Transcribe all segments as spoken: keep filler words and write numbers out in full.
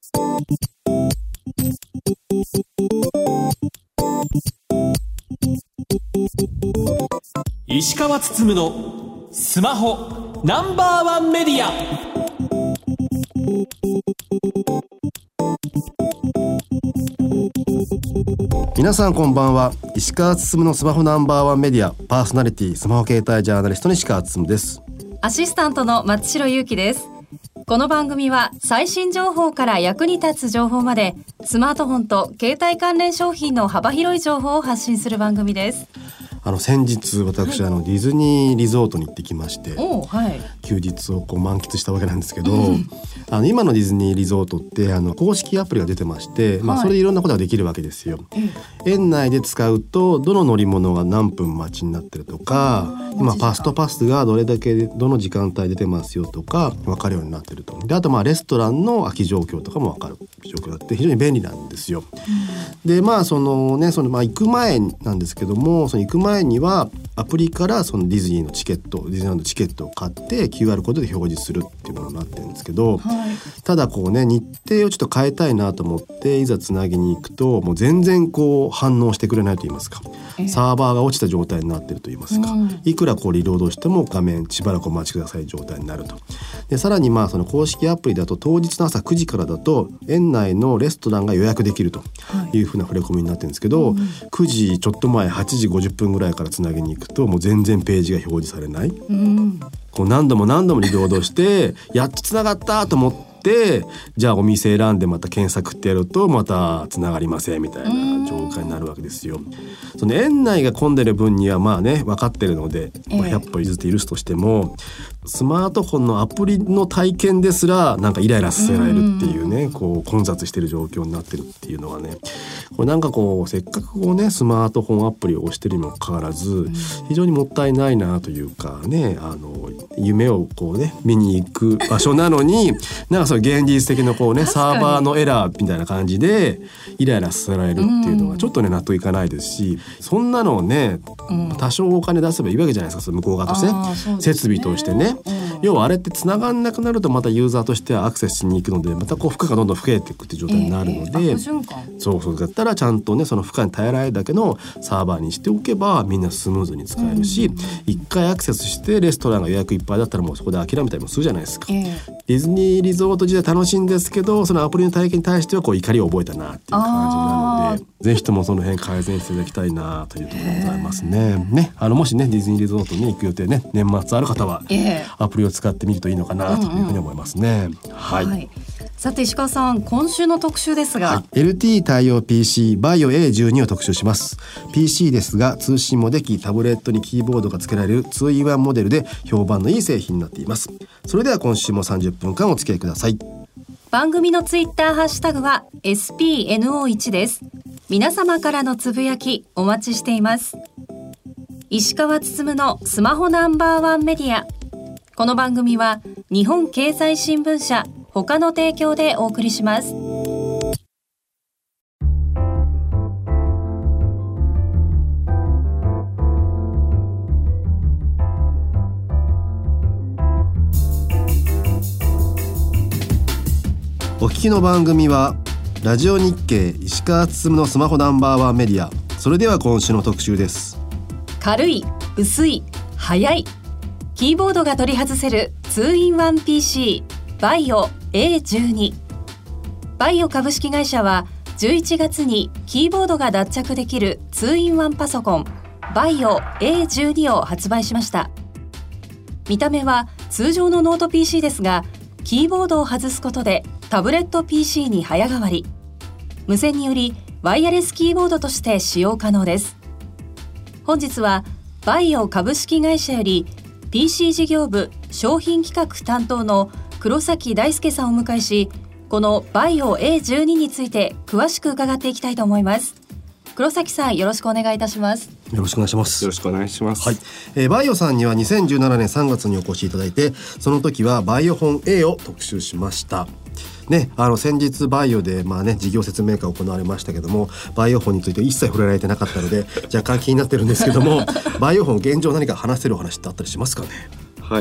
石川つつむのスマホナンバーワンメディア。 皆さんこんばんは。石川つつむのスマホナンバーワンメディアパーソナリティスマホ携帯ジャーナリストの石川つつむです。 アシスタントの松代ゆうきです。この番組は最新情報から役に立つ情報までスマートフォンと携帯関連商品の幅広い情報を発信する番組です。 あの先日私、はい、あのディズニーリゾートに行ってきまして、 はい、 休日をこう満喫したわけなんですけど、うん、あの今のディズニーリゾートってあの公式アプリが出てまして、はい、まあ、それでいろんなことができるわけですよ、うん、園内で使うとどの乗り物が何分待ちになってるとか、今ファストパスがどれだけどの時間帯出てますよとか分かるようになってると。であとまあレストランの空き状況とかも分かる状況があって非常に便利なんですよ、うん、でまあそのねそのまあ行く前なんですけども、その行く前にはアプリからそのディズニーのチケットディズニーランドのチケットを買って キューアール コードで表示するっていうものになってるんですけど、はい、ただこうね日程をちょっと変えたいなと思っていざつなぎに行くともう全然こう反応してくれないと言いますか、サーバーが落ちた状態になってると言いますか、うん、いくらこうリロードしても画面しばらくお待ちください状態になると。でさらにまあその公式アプリだと当日の朝くじからだと園内のレストランが予約できるというふうな触れ込みになってるんですけど、はい、くじちょっと前はちじごじゅっぷんぐらいからつなぎに行くともう全然ページが表示されない、うん、こう何度も何度もリロードしてやっとつながったと思ってじゃあお店選んでまた検索ってやるとまたつながりませんみたいな状態になるわけですよ。その園内が混んでる分にはまあね分かってるので、まあ、ひゃっぽ譲って許すとしても、スマートフォンのアプリの体験ですらなんかイライラさせられるっていうね、こう混雑してる状況になってるっていうのはね、これなんかこうせっかくこうねスマートフォンアプリを押してるにもかかわらず非常にもったいないなというかね、あの夢をこうね見に行く場所なのになんかそういう現実的なこうねサーバーのエラーみたいな感じでイライラさせられるっていうのはちょっとね納得いかないですし、そんなのをね多少お金出せばいいわけじゃないですか、向こう側として、ね、設備としてね、うん、要はあれって繋がんなくなるとまたユーザーとしてはアクセスしに行くのでまたこう負荷がどんどん増えていくっていう状態になるので、えーえー、そうそうだったらちゃんとねその負荷に耐えられるだけのサーバーにしておけばみんなスムーズに使えるし、一、うん、回アクセスしてレストランが予約いっぱいだったらもうそこで諦めたりもするじゃないですか、えー、ディズニーリゾート自体楽しいんですけどそのアプリの体験に対してはこう怒りを覚えたなっていう感じなので、ぜひともその辺改善していただきたいなというところでございますね。ね、あのもしねディズニーリゾートに行く予定ね年末ある方はアプリを使ってみるといいのかなというふうに思いますね、うんうん、はい、はい、 さて石川さん今週の特集ですが、はい、 エルティー 対応 ピーシー バイオ エーじゅうに を特集します。 ピーシー ですが通信もできタブレットにキーボードが付けられる ツーインワン モデルで評判のいい製品になっています。それでは今週もさんじゅっぷんかんお付き合いください。 番組のツイッターハッシュタグは エスピーエヌオーワン です。皆様からのつぶやきお待ちしています。石川つつむのスマホナンバーワンメディア。この番組は日本経済新聞社他の提供でお送りします。 お聞きの番組はラジオ日経石川つつむのスマホナンバーワンメディア。それでは今週の特集です。 軽い、薄い、速い、キーボードが取り外せる ツーインワン ピーシー バイオ エーじゅうに。 バイオ株式会社はじゅういちがつにキーボードが脱着できる ツーインワン パソコンバイオ エーじゅうに を発売しました。見た目は通常のノート ピーシー ですがキーボードを外すことでタブレット ピーシー に早変わり、無線によりワイヤレスキーボードとして使用可能です。本日はバイオ株式会社より ピーシー 事業部商品企画担当の黒崎大輔さんをお迎えし、このバイオ エーじゅうに について詳しく伺っていきたいと思います。黒崎さんよろしくお願いいたします。 よろしくお願いします。 よろしくお願いします、 はい、えー、バイオさんにはにせんじゅうななねんさんがつにお越しいただいて、その時はバイオフォン A を特集しましたね。あの先日バイオでまあね事業説明会行われましたけども、バイオフォンについて一切触れられてなかったので若干気になってるんですけどもバイオフォン現状何か話せるお話ってあったりしますかね。 はい、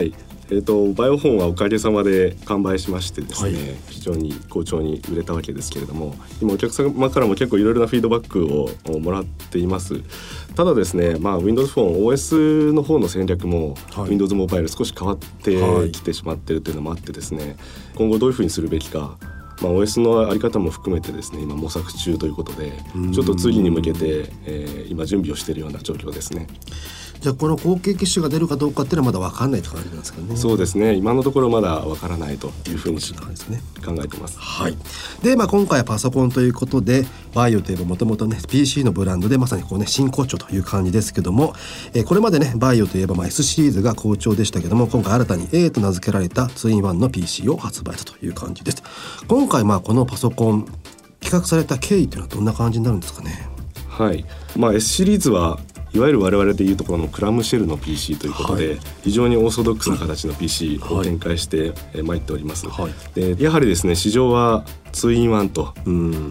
えー、とバイオフォンはおかげさまで完売しましてですね、はい、非常に好調に売れたわけですけれども、今お客様からも結構いろいろなフィードバックをもらっています。ただですね、まあ、Windows フォン オーエス の方の戦略も、はい、Windows モバイル少し変わってきてしまっているというのもあってですね、今後どういうふうにするべきか、まあ、オーエス のあり方も含めてですね、今模索中ということで、ちょっと次に向けて、えー、今準備をしているような状況ですね。 じゃあこの後継機種が出るかどうかっていうのはまだ分かんないって感じなんですかね。 そうですね、今のところまだ分からないというふうに考えています。 はい。で、まあ、今回はパソコンということで、バイオといえばもともとね ピーシー のブランドでまさにこうね真骨頂という感じですけども、えー、これまでねバイオといえばまあ エス シリーズが好調でしたけども、今回新たに A と名付けられた ツーインワン の ピーシー を発売したという感じです。今回まあこのパソコン企画された経緯というのはどんな感じになるんですかね。 はい、まあ、S シリーズはいわゆる我々でいうところのクラムシェルの ピーシー ということで、はい、非常にオーソドックスな形の ピーシー を展開してまいっております、はい、でやはりですね、市場は ツーインワン と、うん、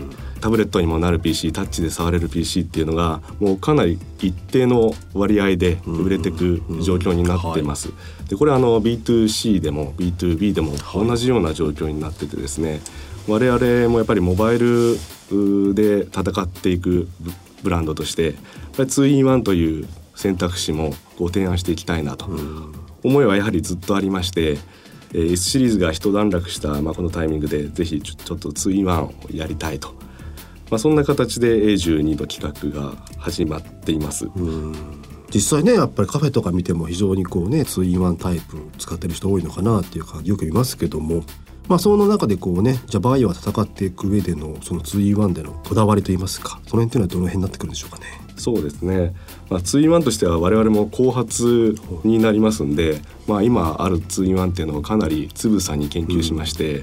タブレットにもなる ピーシー、タッチで触れる ピーシー っていうのがもうかなり一定の割合で売れていく状況になっています、うんうんはい、でこれはあの ビーツーシー でも ビーツービー でも同じような状況になっててですね、我々もやっぱりモバイルで戦っていくブランドとしてやっぱり ツーインワン という選択肢もご提案していきたいなと、うん、思いはやはりずっとありまして、えー、S シリーズが一段落した、まあ、このタイミングでぜひちょ、ちょっと ツーインワン をやりたいと、まあ、そんな形で エーじゅうに の企画が始まっています。 うん、実際ねやっぱりカフェとか見ても非常にこうね ツーインワン タイプ使ってる人多いのかなっていうかよく見ますけども、まあ、その中でこうねじゃあバイオは戦っていく上でのその ツーインワン でのこだわりといいますか、その辺っていうのはどの辺になってくるんでしょうかね。 そうですね、まあ、ツーインワン としては我々も後発になりますんで、まあ、今ある ツーインワン っていうのをかなりつぶさに研究しまして、うん、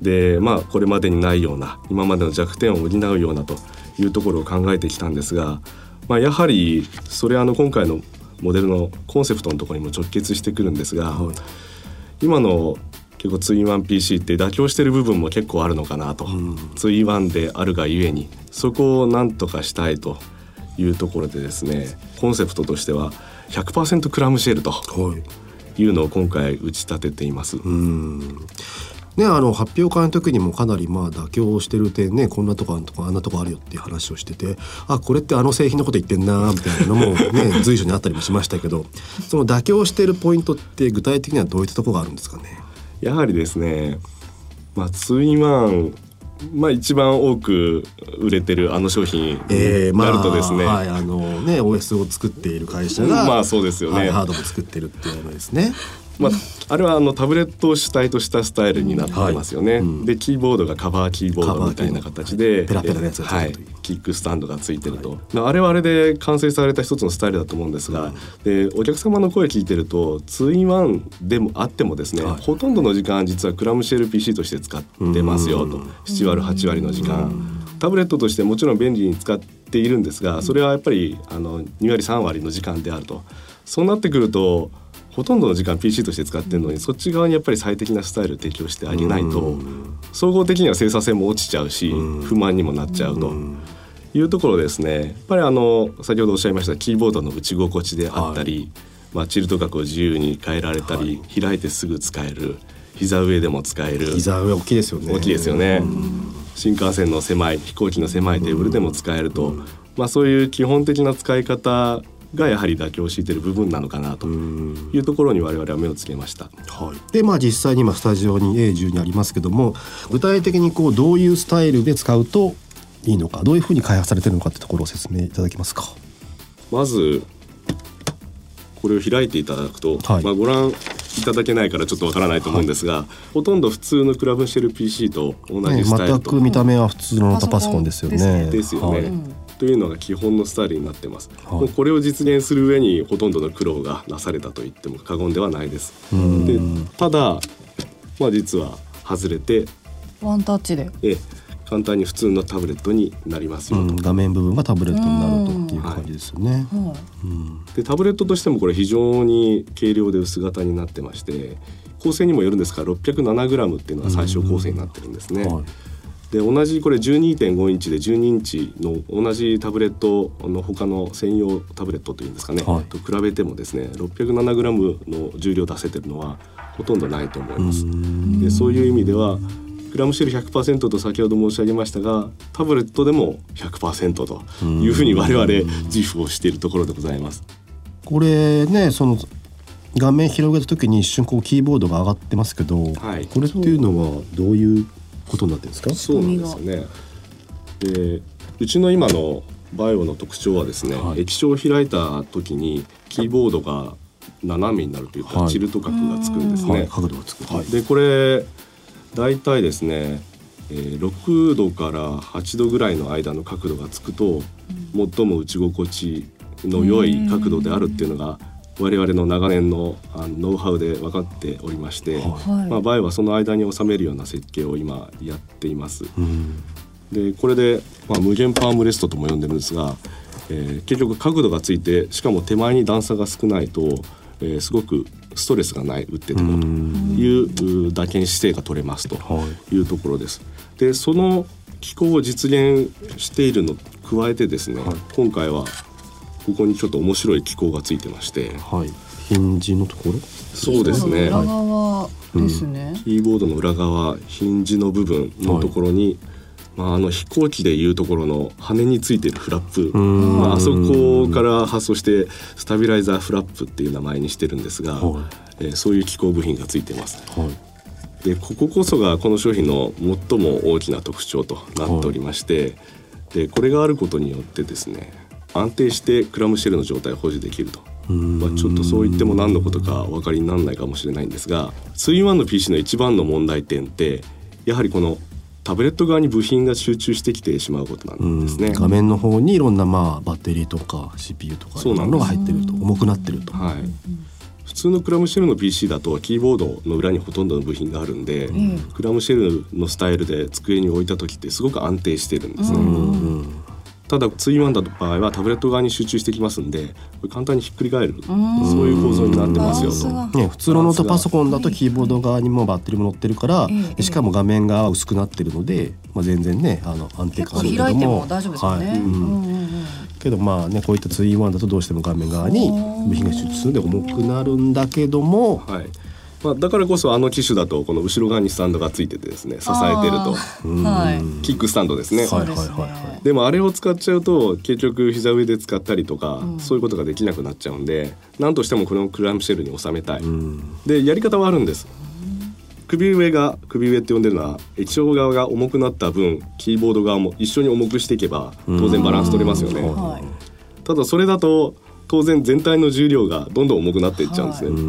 でまあこれまでにないような今までの弱点を補うようなというところを考えてきたんですが、まあ、やはりそれはあの今回のモデルのコンセプトのところにも直結してくるんですが、はい、今の結構 ツーインワン ピーシー って妥協している部分も結構あるのかなと、うん、ツーインワン であるがゆえにそこをなんとかしたいというところでですね、コンセプトとしては ひゃくパーセント クラムシェルというのを今回打ち立てています。 うん、ね、あの発表会の時にもかなりまあ妥協してる点ね、こんなとこあんとこあんなとこあるよっていう話をしてて、あこれってあの製品のこと言ってんなみたいなのもね随所にあったりもしましたけど、その妥協してるポイントって具体的にはどういったところがあるんですかね。 やはりですね、まあ、ツーインワン、まあ、一番多く売れてるあの商品になるとですね、 えーまあはいあのね、オーエス を作っている会社が、 まあそうですよね、 はい、ハードも作ってるっていうのですね。 まあ、あれはあのタブレットを主体としたスタイルになってますよね、はいうん、でキーボードがカバーキーボードみたいな形でペラペラなやつがついてる、はい、 キックスタンドがついてると、はい、あれはあれで完成された一つのスタイルだと思うんですが、うん、でお客様の声聞いてると ツーインワン でもあってもですね、はい、ほとんどの時間実はクラムシェル ピーシー として使ってますよと、ななわりはちわりの時間タブレットとしてもちろん便利に使っているんですが、それはやっぱりあのにわりさんわりの時間であると。そうなってくるとほとんどの時間 ピーシー として使ってるのに、そっち側にやっぱり最適なスタイルを提供してあげないと総合的には生産性も落ちちゃうし不満にもなっちゃうというところですね。やっぱりあの先ほどおっしゃいましたキーボードの打ち心地であったり、はいまあ、チルト角を自由に変えられたり、はい、開いてすぐ使える、膝上でも使える。 膝上大きいですよね。 大きいですよね。新幹線の狭い飛行機の狭いテーブルでも使えると、まあ、そういう基本的な使い方がやはり妥協している部分なのかなというところに我々は目をつけました。 はい、でまあ実際に今スタジオに エーじゅうに ありますけども、具体的にこうどういうスタイルで使うといいのか、どういうふうに開発されているのかってところを説明いただけますか。 まずこれを開いていただくと、はいまあ、ご覧いただけないからちょっとわからないと思うんですが、はい、ほとんど普通のクラムシェル ピーシー と同じスタイルと、ね、 全く見た目は普通のノートパソコンですよね。 ですよね、はいというのが基本のスタイルになっています、はい、もうこれを実現する上にほとんどの苦労がなされたと言っても過言ではないです。でただ、まあ、実は外れてワンタッチでえ簡単に普通のタブレットになりますよと、うん、 画面部分がタブレットになるとっていう感じですよね、はいうん、でタブレットとしてもこれ非常に軽量で薄型になってまして、構成にもよるんですが ろっぴゃくななグラム っていうのが最小構成になってるんですね、はいで同じこれ じゅうにてんご インチでじゅうにインチの同じタブレットの他の専用タブレットというんですかね、はい、と比べてもですね ろっぴゃくななグラム の重量出せてるのはほとんどないと思います。でそういう意味ではクラムシェル ひゃくパーセント と先ほど申し上げましたが、タブレットでも ひゃくパーセント というふうに我々自負をしているところでございます。 これね、その画面広げた時に一瞬こうキーボードが上がってますけど、はい、これっていうのはどういうことになってるんですか？ そうなんですよね。でうちの今のバイオの特徴はですね、はい、液晶を開いた時にキーボードが斜めになるというか、はい、チルト角がつくんですね、はい、 角度がつく、はい、 でこれだいたいですね、えー、ろくどからはちどぐらいの間の角度がつくと、うん、最も打ち心地の良い角度であるっていうのが我々の長年のあのノウハウで分かっておりまして、はい、まあ、バイオはその間に収めるような設計を今やっています、うん、でこれで、まあ、無限パームレストとも呼んでるんですが、えー、結局角度がついてしかも手前に段差が少ないと、えー、すごくストレスがない打っててもという打鍵姿勢が取れますというところです。でその機構を実現しているの加えてですね、はい、今回はここにちょっと面白い機構がついてまして、 はい、ヒンジのところ、 そうですね、 裏側ですね、 うん、キーボードの裏側ヒンジの部分のところに、はい、まあ、あの飛行機でいうところの羽についているフラップ、まあ、あそこから発想してスタビライザーフラップっていう名前にしてるんですが、はい、えー、そういう機構部品がついています、はい、でこここそがこの商品の最も大きな特徴となっておりまして、はい、でこれがあることによってですね、安定してクラムシェルの状態を保持できると、まあ、ちょっとそう言っても何のことかお分かりにならないかもしれないんですが、ツーインワンの ピーシー の一番の問題点ってやはりこのタブレット側に部品が集中してきてしまうことなんですね。 画面の方にいろんな、まあ、バッテリーとか シーピーユー とかいろんなのが入ってると重くなってると、 はい、普通のクラムシェルの ピーシー だとキーボードの裏にほとんどの部品があるんで、うん、クラムシェルのスタイルで机に置いた時ってすごく安定してるんですね、うんうん、ただツーインワンの場合はタブレット側に集中してきますんで、これ簡単にひっくり返る、そういう構造になってますよと、 ね、普通のノートパソコンだとキーボード側にもバッテリーも乗ってるから、ええ、しかも画面が薄くなってるので、まあ、全然ねあの安定感あるけども結構開いても大丈夫ですよね、はい、うんうんうん、 けどまあねこういったツーインワンだとどうしても画面側に部品が集中するので重くなるんだけども、 はい、まあ、だからこそあの機種だとこの後ろ側にスタンドがついててですね支えてると、はい、キックスタンドですね、はいはいはいはい、でもあれを使っちゃうと結局膝上で使ったりとか、うん、そういうことができなくなっちゃうんで、何としてもこのクラムシェルに収めたい、うん、でやり方はあるんです。首上が首上って呼んでるのは液晶側が重くなった分キーボード側も一緒に重くしていけば当然バランス取れますよね、はい、ただそれだと当然全体の重量がどんどん重くなっていっちゃうんですね、はい、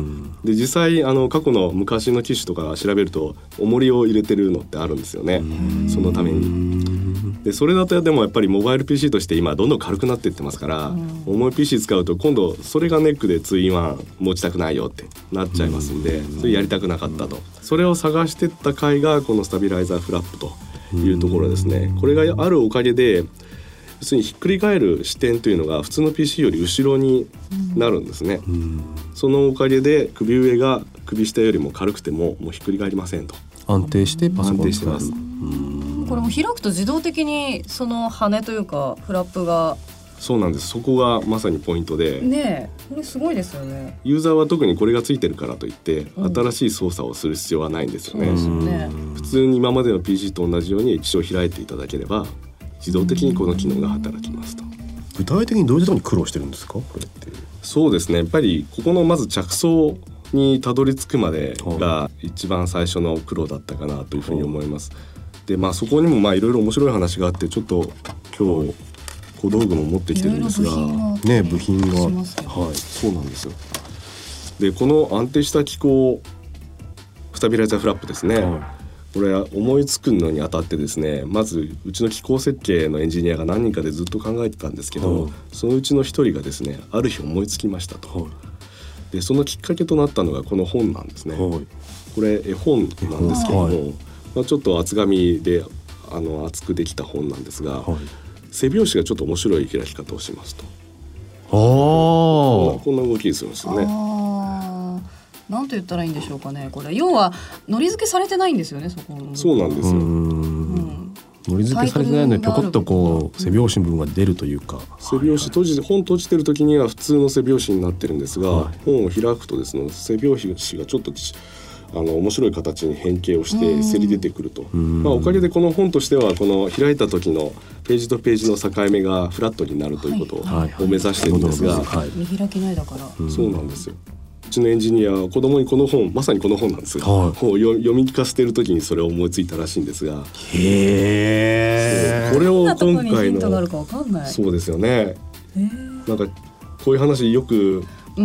で実際あの過去の昔の機種とか調べると重りを入れてるのってあるんですよね、そのために。でそれだとでもやっぱりモバイル ピーシー として今どんどん軽くなっていってますから、重い ピーシー 使うと今度それがネックでツーインワン持ちたくないよってなっちゃいますんで、それやりたくなかったと、それを探してった回がこのスタビライザーフラップというところですね。これがあるおかげで要するにひっくり返る視点というのが普通の ピーシー より後ろになるんですね、うん、そのおかげで首上が首下よりも軽くてももうひっくり返りませんと。 安定してパソコン安定してます。 これも開くと自動的にその羽というかフラップが、 そうなんです。そこがまさにポイントで、 ねえ、これすごいですよね。 ユーザーは特にこれがついてるからといって、うん、新しい操作をする必要はないんですよね。 そうですよね。 普通に今までの ピーシー と同じように液晶を開いていただければ自動的にこの機能が働きますと。 具体的にどういうところに苦労してるんですかこれって。 そうですね、やっぱりここのまず着想にたどり着くまでが一番最初の苦労だったかなというふうに思います。で、まあ、そこにもまあいろいろ面白い話があって、ちょっと今日小道具も持ってきてるんですが、 ね、部品が、はい、 そうなんですよ。でこの安定した機構スタビライザーフラップですね、はい、これは思いつくのにあたってですね、まずうちの機構設計のエンジニアが何人かでずっと考えてたんですけど、はい、そのうちの一人がですねある日思いつきましたと、はい、でそのきっかけとなったのがこの本なんですね、はい、これ絵本なんですけども、はい、まあ、ちょっと厚紙であの厚くできた本なんですが、はい、背拍子がちょっと面白い開き方をしますと、 あこんなこんな動きするんですよね。 あ、なんと言ったらいいんでしょうかね。これ要はのり付けされてないんですよね、そこの。 そうなんですよ。うんうんのり付けされてないのにぴょこっとこう背拍子部分が出るというか、 背拍子閉じて本閉じてる時には普通の背拍子になってるんですが、はい、本を開くとですね背拍子がちょっとあの面白い形に変形をしてせり出てくると、まあ、おかげでこの本としてはこの開いた時のページとページの境目がフラットになるということを目指してるんですが、 見開きないだから、 そうなんですよ。うちのエンジニアは子供にこの本、まさにこの本なんですが、はい、本を読み聞かせてる時にそれを思いついたらしいんですが、 へー、 これを今回のそうですよね、なんかこういう話よくうん、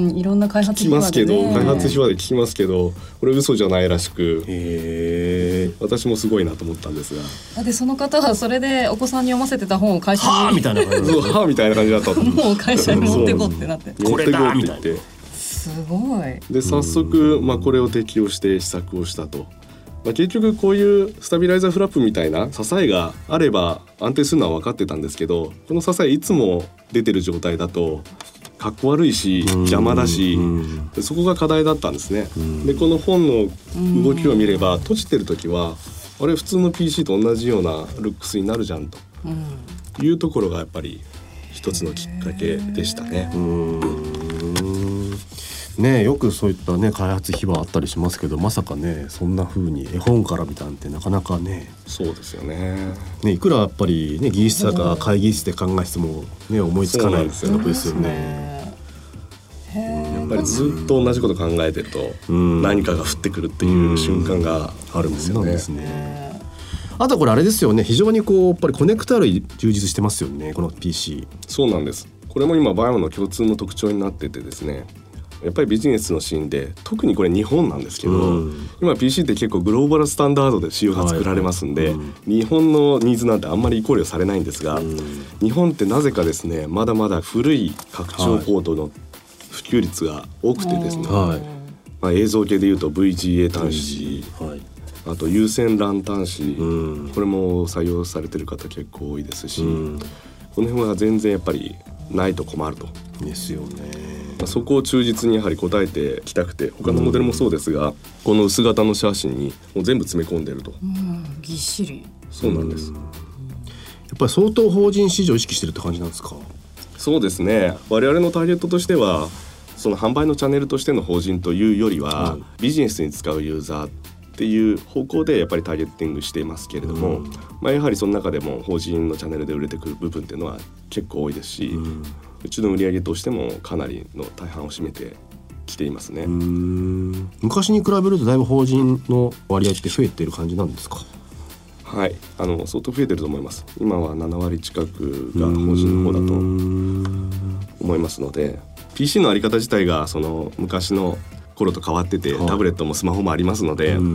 いろんな開発秘話で、ね、 聞きますけど、開発秘話で聞きますけど、これ嘘じゃないらしく、 へー、 私もすごいなと思ったんですが、 でその方はそれでお子さんに読ませてた本を会社にはぁみたいな感じそうはぁみたいな感じだったともう会社に持ってこってなって持ってこって言ってすごいで早速、まあ、これを適用して試作をしたと。まあ、結局こういうスタビライザーフラップみたいな支えがあれば安定するのは分かってたんですけど、この支えいつも出てる状態だとかっこ悪いし邪魔だし、そこが課題だったんですね。でこの本の動きを見れば閉じてる時はあれ普通の ピーシー と同じようなルックスになるじゃんというところがやっぱり一つのきっかけでしたね。 うーんねえ、よくそういったね開発秘話あったりしますけど、まさかねそんな風に絵本から見たんてなかなかね。 そうですよね。 ね、いくらやっぱりね技術者が会議室で考えてもね思いつかないことですよね。 やっぱりずっと同じこと考えてると何かが降ってくるっていう瞬間があるんですよね。 ですね。あとこれあれですよね、非常にこうやっぱりコネクタ類充実してますよね、この ピーシー。 そうなんです。これも今バイオの共通の特徴になっててですね、やっぱりビジネスのシーンで特にこれ日本なんですけど、うん、今 ピーシー って結構グローバルスタンダードで仕様が作られますんで、はいはい、うん、日本のニーズなんてあんまり考慮されないんですが、うん、日本ってなぜかですねまだまだ古い拡張ポートの普及率が多くてですね、はい、まあ、映像系でいうと ブイジーエー 端子、はい、あと有線 ラン 端子、うん、これも採用されてる方結構多いですし、うん、この辺は全然やっぱりないと困るとですよね。 そこを忠実にやはり答えてきたくて、他のモデルもそうですが、うん、この薄型のシャーシにもう全部詰め込んでると、 うん、ぎっしり。 そうなんです、うん、やっぱり相当法人市場を意識してるって感じなんですか？ そうですね。我々のターゲットとしてはその販売のチャンネルとしての法人というよりは、はい、ビジネスに使うユーザーっていう方向でやっぱりターゲッティングしていますけれども、うん、まあ、やはりその中でも法人のチャンネルで売れてくる部分っていうのは結構多いですし、うん、うちの売り上げとしてもかなりの大半を占めてきていますね。 うーん、昔に比べるとだいぶ法人の割合って増えている感じなんですか？ はい、あの相当増えてると思います。今はななわり近くが法人の方だと思いますので、 ピーシー のあり方自体がその昔の頃と変わってて、タブレットもスマホもありますので、うん、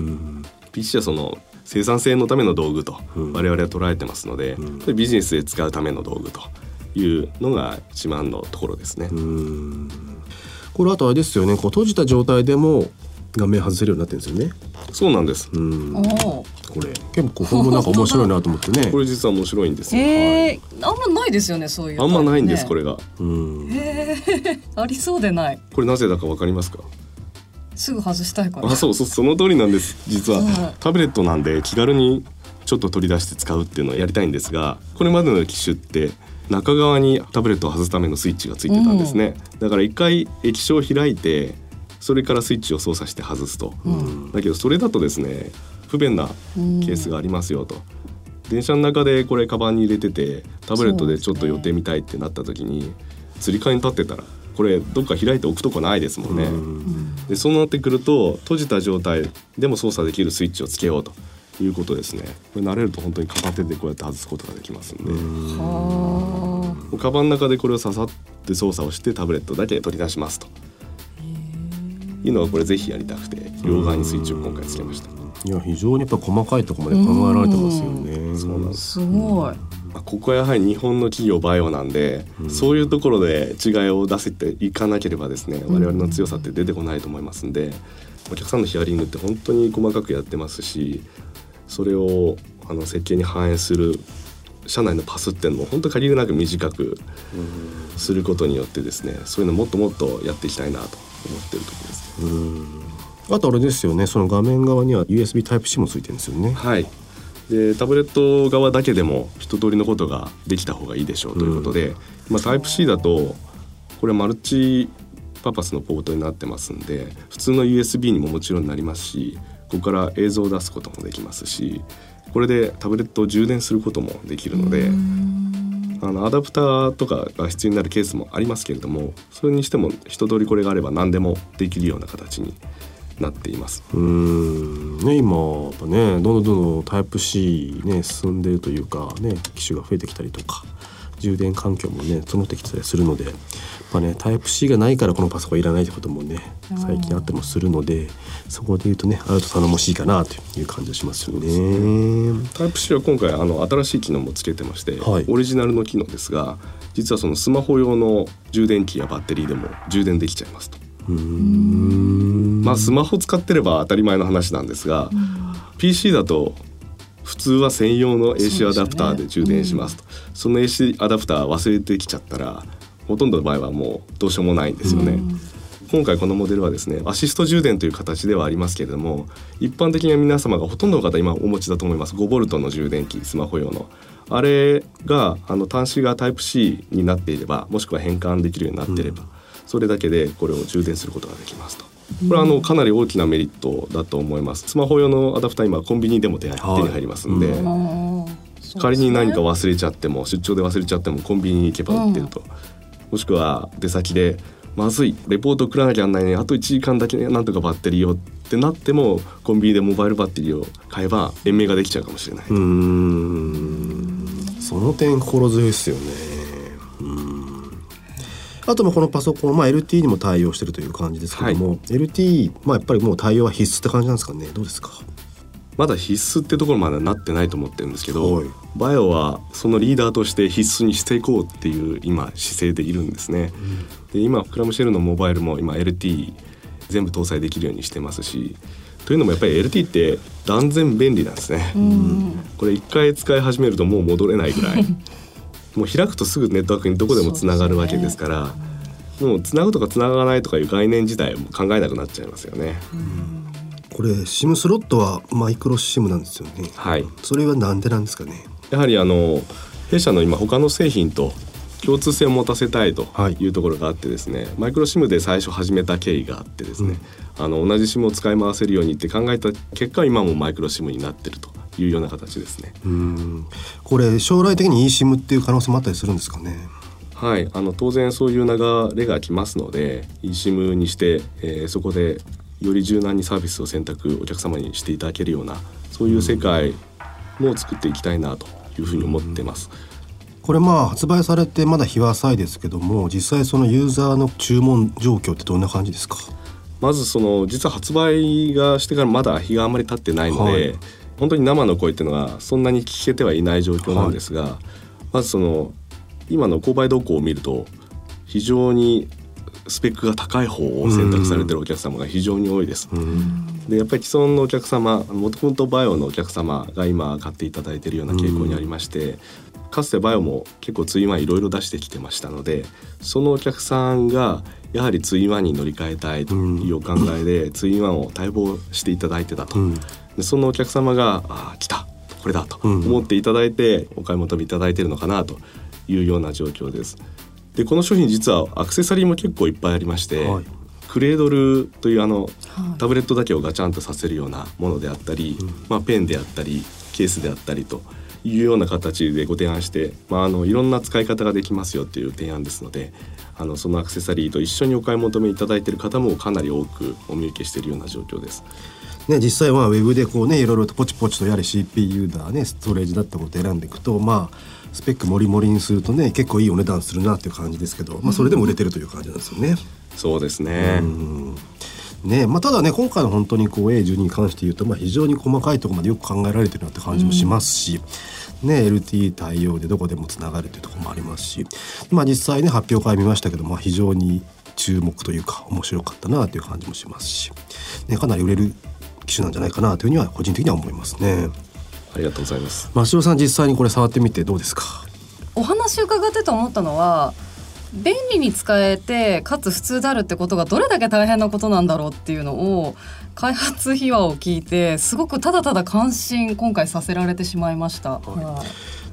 ピーシー はその生産性のための道具と我々は捉えてますので、うん、ビジネスで使うための道具というのが一番のところですね。 うん、これあとあれですよね、こう閉じた状態でも画面外せるようになってるんですよね。 そうなんです。 うん、これ結構これもなんか面白いなと思ってねこれ実は面白いんですよ。 えー、あんまないですよね、そういう、ね、 あんまないんですこれが。 うん、 えー、ありそうでない。 これなぜだかわかりますか？ すぐ外したいから。 あ、そうそう、その通りなんです。実は、うん、タブレットなんで気軽にちょっと取り出して使うっていうのをやりたいんですが、これまでの機種って中側にタブレットを外すためのスイッチがついてたんですね、うん、だから一回液晶を開いてそれからスイッチを操作して外すと、うん、だけどそれだとですね不便なケースがありますよと、うん、電車の中でこれカバンに入れててタブレットでちょっと寄ってみたいってなった時に、つり革に立ってたらこれどっか開いて置くとこないですもんね、うん、でそうなってくると閉じた状態でも操作できるスイッチをつけようということですね。これ慣れると本当に片手でこうやって外すことができますんで、うん、カバンの中でこれを刺さって操作をしてタブレットだけ取り出しますというのはこれぜひやりたくて両側にスイッチを今回つけました。 いや非常にやっぱ細かいところまで考えられてますよね。 そうなんです。 すごい。 ここはやはり日本の企業バイオなんで、うん、そういうところで違いを出せていかなければですね、我々の強さって出てこないと思いますんで、お客さんのヒアリングって本当に細かくやってますし、それをあの設計に反映する社内のパスっていうのも本当限りなく短くすることによってですね、そういうのもっともっとやっていきたいなと思っているところですね。うん、 あとあれですよね、その画面側には ユーエスビー タイプシー もついてるんですよね。 はい。でタブレット側だけでも一通りのことができた方がいいでしょうということで、うん、まあ、タイプシー だとこれマルチパーパスのポートになってますんで、普通の ユーエスビー にももちろんなりますし、ここから映像を出すこともできますし、これでタブレットを充電することもできるので、あのアダプターとかが必要になるケースもありますけれども、それにしても一通りこれがあれば何でもできるような形になっています。 うーん、ね、今やっぱね、どんどんどんどんタイプ C ね進んでいるというかね、機種が増えてきたりとか、充電環境もね整ってきたりするので、まあね、タイプ C がないからこのパソコンいらないってこともね最近あったりもするので、そこで言うとねあると頼もしいかなという感じがしますよね。 タイプ C は今回あの新しい機能もつけてまして、はい、オリジナルの機能ですが、実はそのスマホ用の充電器やバッテリーでも充電できちゃいますと。うーん、まあスマホ使ってれば当たり前の話なんですが、 ピーシー だと普通は専用の エーシー アダプターで充電しますと。 その エーシー アダプター忘れてきちゃったらほとんどの場合はもうどうしようもないんですよね。今回このモデルはですね、アシスト充電という形ではありますけれども、一般的には皆様がほとんどの方今お持ちだと思います。ごボルトの充電器、スマホ用のあれがあの端子がタイプ C になっていれば、もしくは変換できるようになっていれば、うん、それだけでこれを充電することができますと。これはあのかなり大きなメリットだと思います。スマホ用のアダプター今コンビニでも手に入りますんで、はい、仮に何か忘れちゃっても、出張で忘れちゃってもコンビニに行けば売ってると、うん、もしくは出先でまずいレポート送らなきゃなんないね、あといちじかんだけなんとかバッテリーをってなっても、コンビニでモバイルバッテリーを買えば延命ができちゃうかもしれない。うーん、その点心強いですよね。うーん、あともこのパソコン、まあ、エルティー にも対応しているという感じですけども、はい、エルティー、まあ、やっぱりもう対応は必須って感じなんですかね。どうですか。 まだ必須ってところまではなってないと思ってるんですけど、はい、バイオはそのリーダーとして必須にしていこうっていう今姿勢でいるんですね、うん、で今クラムシェルのモバイルも今 エルティー 全部搭載できるようにしてますし、というのもやっぱり エルティー って断然便利なんですね、うん、これ一回使い始めるともう戻れないぐらいもう開くとすぐネットワークにどこでもつながるわけですから、もうつなぐとかつながないとかいう概念自体も考えなくなっちゃいますよね、うん、 これ SIM スロットはマイクロ SIM なんですよね。 はい、 それはなんでなんですかね。 やはりあの弊社の今他の製品と共通性を持たせたいというところがあってですね、はい、マイクロ SIM で最初始めた経緯があってですね、うん、あの同じ SIM を使い回せるようにって考えた結果、今もマイクロ SIM になってるというような形ですね。 うーん、これ将来的に eSIM っていう可能性もあったりするんですかね。 はい、あの当然そういう流れが来ますので eSIM にして、えー、そこでより柔軟にサービスを選択お客様にしていただけるような、そういう世界も作っていきたいなというふうに思ってます。 これまあ発売されてまだ日は浅いですけども、実際そのユーザーの注文状況ってどんな感じですか。 まずその実は発売がしてからまだ日があんまり経ってないので、はい、本当に生の声っていうのがそんなに聞けてはいない状況なんですが、はい、まずその今の購買動向を見ると非常にスペックが高い方を選択されているお客様が非常に多いです。でやっぱり既存のお客様、もともとバイオのお客様が今買っていただいているような傾向にありまして、かつてバイオも結構ツインワンいろいろ出してきてましたので、そのお客さんがやはりツインワンに乗り換えたいというお考えで、ツインワンを待望していただいてたと、でそのお客様があ来たこれだと思っていただいてお買い求めいただいているのかなというような状況です。でこの商品実はアクセサリーも結構いっぱいありまして、はい、クレードルというあの、はい、タブレットだけをガチャンとさせるようなものであったり、うんまあ、ペンであったりケースであったりというような形でご提案して、まあ、あのいろんな使い方ができますよという提案ですので、あのそのアクセサリーと一緒にお買い求めいただいている方もかなり多くお見受けしているような状況です。 ね、実際はウェブでこうねいろいろとポチポチとやれ シーピーユー だねストレージだったことを選んでいくと、まあスペックモリモリにするとね結構いいお値段するなっていう感じですけど、まあ、それでも売れてるという感じなんですよね。 そうですね。 うんねまあ、ただね今回の本当にこう エーじゅうに に関して言うと、まあ、非常に細かいところまでよく考えられてるなって感じもしますし、うんね、エルティー 対応でどこでもつながるというところもありますし、まあ、実際ね発表会見ましたけど、まあ、非常に注目というか面白かったなという感じもしますし、ね、かなり売れる機種なんじゃないかなというふうには個人的には思いますね。 ありがとうございます。 真城さん実際にこれ触ってみてどうですか。 お話伺ってて思ったのは便利に使えてかつ普通であるってことがどれだけ大変なことなんだろうっていうのを開発秘話を聞いてすごくただただ感心今回させられてしまいました、はい、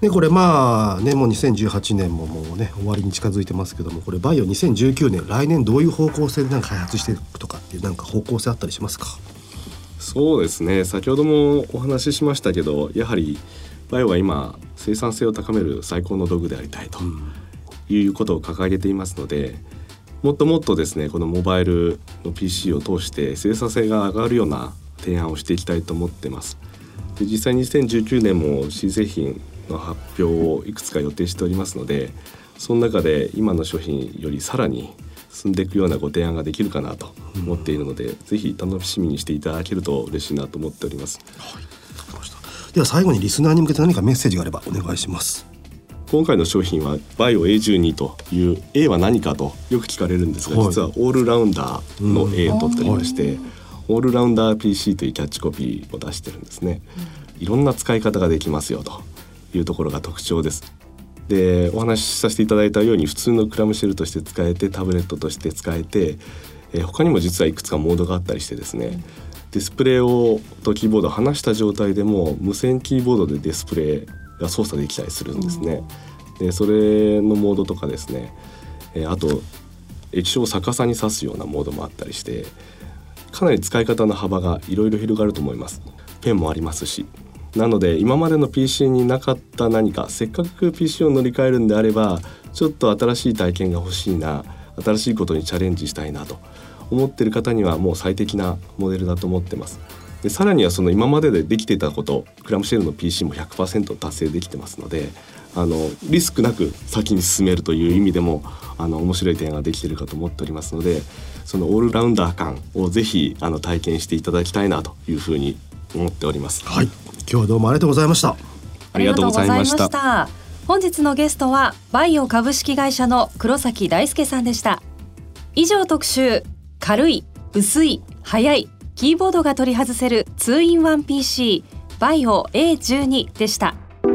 でこれまあねもうにせんじゅうはちねんももうね終わりに近づいてますけども、これバイオにせんじゅうきゅうねん来年どういう方向性でなんか開発していくとかっていうなんか方向性あったりしますか？ そうですね、先ほどもお話ししましたけど、やはりバイオは今生産性を高める最高の道具でありたいということを掲げていますので、もっともっとですねこのモバイルの ピーシー を通して生産性が上がるような提案をしていきたいと思ってます。で実際にせんじゅうきゅうねんも新製品の発表をいくつか予定しておりますので、その中で今の商品よりさらに進んでいくようなご提案ができるかなと思っているので、うん、ぜひ楽しみにしていただけると嬉しいなと思っております、 はい、わかりました。では最後にリスナーに向けて何かメッセージがあればお願いします。 今回の商品はバイオ エーじゅうに という A は何かとよく聞かれるんですが、はい、実はオールラウンダーの A を取っておりまして、うん、オールラウンダー ピーシー というキャッチコピーを出してるんですね、うん、いろんな使い方ができますよというところが特徴です。でお話しさせていただいたように普通のクラムシェルとして使えてタブレットとして使えて、えー、他にも実はいくつかモードがあったりしてですね、ディスプレイをとキーボードを離した状態でも無線キーボードでディスプレイが操作できたりするんですね。でそれのモードとかですね、えー、あと液晶を逆さに挿すようなモードもあったりして、かなり使い方の幅がいろいろ広がると思います。ペンもありますし、なので今までの ピーシー になかった何か、せっかく ピーシー を乗り換えるんであればちょっと新しい体験が欲しいな、新しいことにチャレンジしたいなと思っている方にはもう最適なモデルだと思ってます。でさらにはその今まででできていたこと、クラムシェルの ピーシー も ひゃくパーセント 達成できてますので、あのリスクなく先に進めるという意味でもあの面白い点ができているかと思っておりますので、そのオールラウンダー感をぜひあの体験していただきたいなというふうに思っております。 はい、今日はどうもありがとうございました。 ありがとうございました。 本日のゲストはバイオ株式会社の黒崎大輔さんでした。以上特集、軽い、薄い、速い、キーボードが取り外せる ツーインワンピーシー バイオ エーじゅうに でした。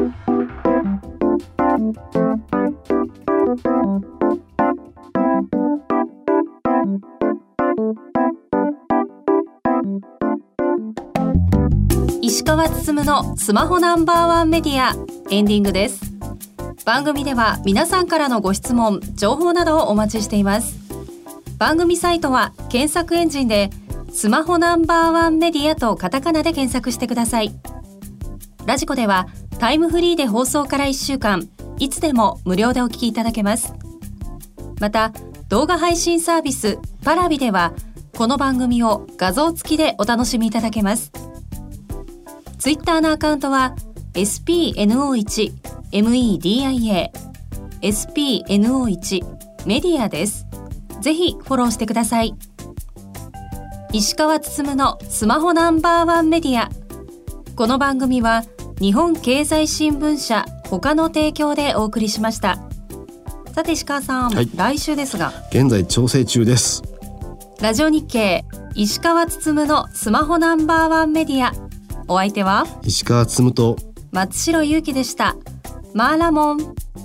石川つつむのスマホナンバーワンメディア、エンディングです。番組では皆さんからのご質問、情報などをお待ちしています。番組サイトは検索エンジンでスマホナンバーワンメディアとカタカナで検索してください。ラジコではタイムフリーで放送からいっしゅうかんいつでも無料でお聞きいただけます。また動画配信サービスパラビではこの番組を画像付きでお楽しみいただけます。ツイッターのアカウントは エスピーエヌオーワン メディア エスピーエヌオーワン メディアです。ぜひフォローしてください。石川つつむのスマホナンバーワンメディア。この番組は日本経済新聞社他の提供でお送りしました。さて石川さん、はい、来週ですが現在調整中です。 ラジオ日経石川つつむのスマホナンバーワンメディア、お相手は石川つつむと松代ゆうきでした。マーラモン。